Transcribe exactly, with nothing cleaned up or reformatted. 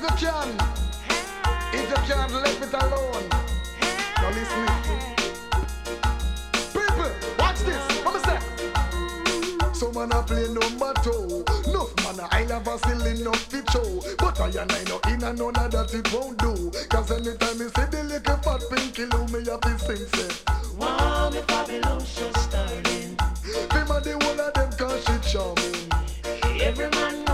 if you can, if you can't, leave it alone. Now listen me. People, watch this. What me say? Some man a play number two. Enough man a I have a silly enough to show. But I and I know in and none of that it won't do. Cause anytime me see the little fat pinky loo, me have to sing say, wow, me Babylon show starting. Fima the whole of them cause she charming. Every man